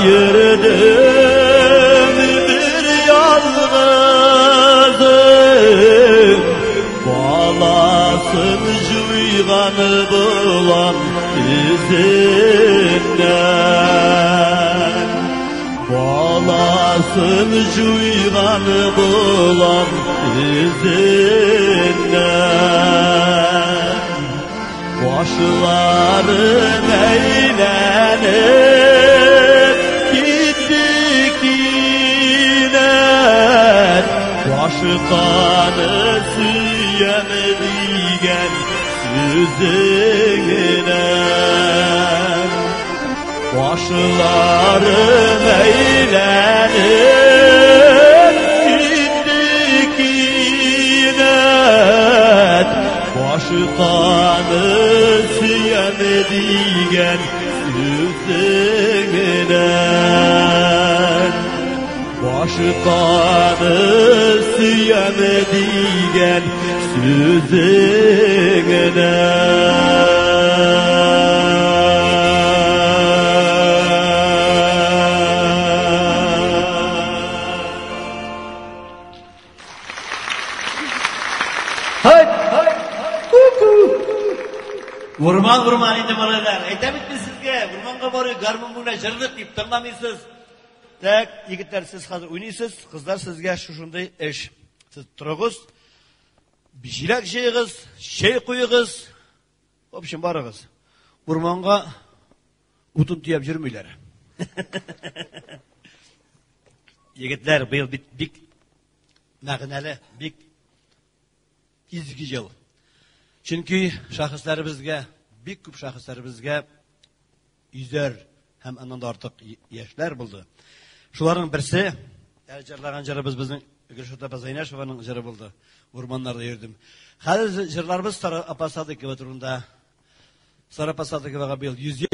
yürüdüm bir yalnızım, bağlasın cuyganı bulan izinden. Bağlasın cuyganı bulan izinden. Başlarım eğlenip gittik yine, başkanı süyemeyen süzüne. Başlarım eğlenip gittik yine, başkanı süyemeyen süzüne. Başkanı süyemeyen süzüne. Vurman indi balalar. Aytamit mi sizge? Vurmanға barıyor, garmon buna jırlık deyip tınlamıysız. Tak, yigitler siz hazır oynaysız, kızlar sizge şuşunday iş. Siz turağız, bijilak jeyğiz, şey koyğiz. В общем, barığız. Vurmanға utun tüyep жүрmüylер. Yigitler bıyıl bik mağnali, bik izgi yıl. Çünkü şahıslarımızga, bik köp şahıslarımızga yüzer hem ondan da artık yaşlar buldu. Şuların birisi, jarlagan jarımız bizning Gülşota Bazaynaşovanың jары buldu. Ormanlarda yürüdüm. Hali jarlarımız Sara Apasadıkova turunda. Sara Apasadıkovaga bel 100